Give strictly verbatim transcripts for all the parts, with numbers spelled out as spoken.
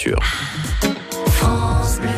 sûr. France Bleu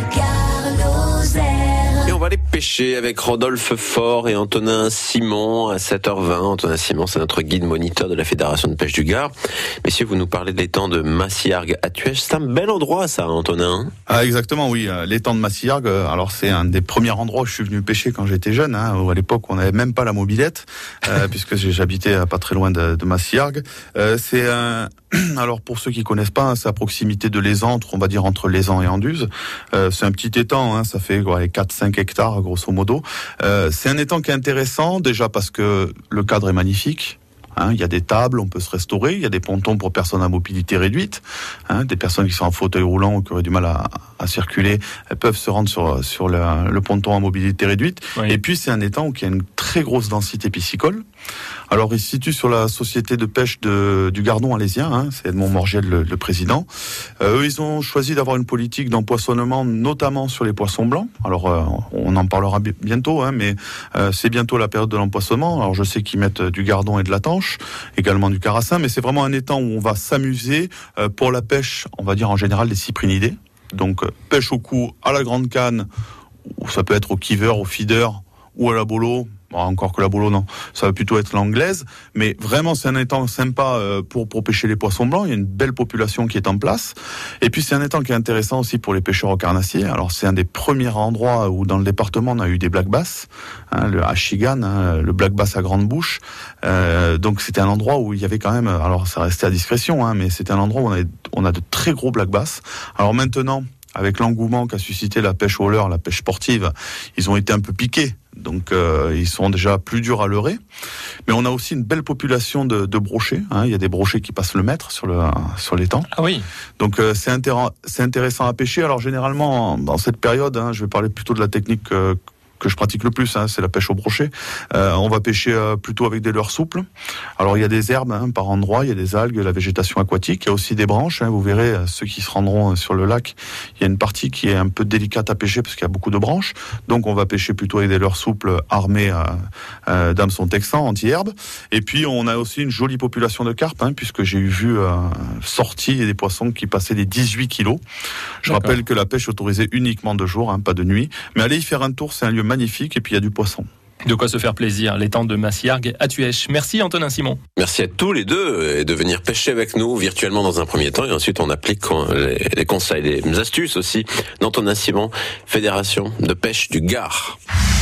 Gard Lozère. Et on va aller pêcher avec Rodolphe Faure et Antonin Simon à sept heures vingt. Antonin Simon, c'est notre guide moniteur de la Fédération de pêche du Gard. Messieurs, vous nous parlez de l'étang de Massiargues à Thuèche. C'est un bel endroit, ça, Antonin. Ah, exactement, oui. L'étang de Massiargues, alors c'est un des premiers endroits où je suis venu pêcher quand j'étais jeune. Hein, où à l'époque, on n'avait même pas la mobilette, euh, puisque j'habitais pas très loin de, de Massiargues. Euh, c'est un... Alors pour ceux qui connaissent pas, c'est à proximité de l'Aisance, on va dire entre l'Aisance et Anduze. Euh, c'est un petit étang, hein, ça fait ouais, quatre à cinq hectares grosso modo. Euh, c'est un étang qui est intéressant déjà parce que le cadre est magnifique. Hein, il y a des tables, on peut se restaurer. Il y a des pontons pour personnes à mobilité réduite. Hein, des personnes qui sont en fauteuil roulant ou qui auraient du mal à, à circuler, elles peuvent se rendre sur, sur le, le ponton à mobilité réduite. Oui. Et puis c'est un étang qui a une très grosse densité piscicole. Alors il se situe sur la société de pêche de, du Gardon alésien, hein, c'est Edmond Morgel le, le président. Euh, eux, ils ont choisi d'avoir une politique d'empoisonnement, notamment sur les poissons blancs. Alors euh, on en parlera b- bientôt, hein, mais euh, c'est bientôt la période de l'empoisonnement. Alors je sais qu'ils mettent du gardon et de la tanche, également du carassin, mais c'est vraiment un étang où on va s'amuser euh, pour la pêche, on va dire en général des cyprinidés. Donc euh, pêche au cou à la grande canne, ou ça peut être au kiver, au feeder ou à la bolo. Bon, encore que la bolo, non. Ça va plutôt être l'anglaise. Mais vraiment, c'est un étang sympa euh, pour, pour pêcher les poissons blancs. Il y a une belle population qui est en place. Et puis, c'est un étang qui est intéressant aussi pour les pêcheurs au carnassier. Alors, c'est un des premiers endroits où, dans le département, on a eu des black bass. Hein, le Achigan, hein, le black bass à grande bouche. Euh, donc, c'était un endroit où il y avait quand même... Alors, ça restait à discrétion, hein, mais c'était un endroit où on, avait, on a de très gros black bass. Alors, maintenant, avec l'engouement qu'a suscité la pêche au leurre, la pêche sportive, ils ont été un peu piqués. Donc euh, ils sont déjà plus durs à leurrer. Mais on a aussi une belle population de, de brochets. Hein. Il y a des brochets qui passent le mètre sur le sur l'étang. Ah oui. Donc euh, c'est, intér- c'est intéressant à pêcher. Alors généralement dans cette période, hein, je vais parler plutôt de la technique euh, que je pratique le plus, hein, c'est la pêche au brochet. Euh, on va pêcher euh, plutôt avec des leurres souples. Alors il y a des herbes hein, par endroits, il y a des algues, la végétation aquatique, il y a aussi des branches. Hein, vous verrez, euh, ceux qui se rendront sur le lac, il y a une partie qui est un peu délicate à pêcher parce qu'il y a beaucoup de branches. Donc on va pêcher plutôt avec des leurres souples armées euh, euh, d'hameçons texans anti-herbes. Et puis on a aussi une jolie population de carpes, hein, puisque j'ai eu vu euh, sortir des poissons qui passaient les dix-huit kilos. Je D'accord. rappelle que la pêche est autorisée uniquement de jour, hein, pas de nuit. Mais allez y faire un tour, c'est un lieu magnifique et puis il y a du poisson. De quoi se faire plaisir, l'étang de Massiargues à Thuèche. Merci Antonin Simon. Merci à tous les deux et de venir pêcher avec nous virtuellement dans un premier temps et ensuite on applique les, les conseils, les astuces aussi d'Antonin Simon, Fédération de pêche du Gard.